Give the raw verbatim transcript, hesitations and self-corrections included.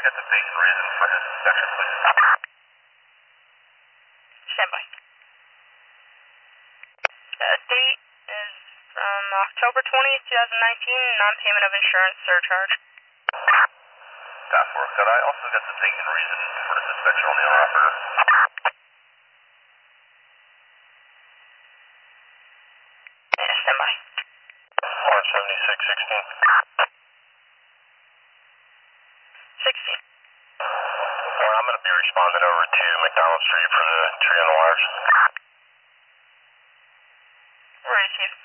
get the date and reason for his inspection, please? Stand by. Uh, date is from October twentieth, twenty nineteen, non-payment of insurance surcharge. That work. Could I also get the date and reason for his inspection on the owner operator? Yeah, stand by. one seventy-six sixteen. sixteen. Well, I'm going to be responding over to McDonald Street for the tree on the wires. Receive.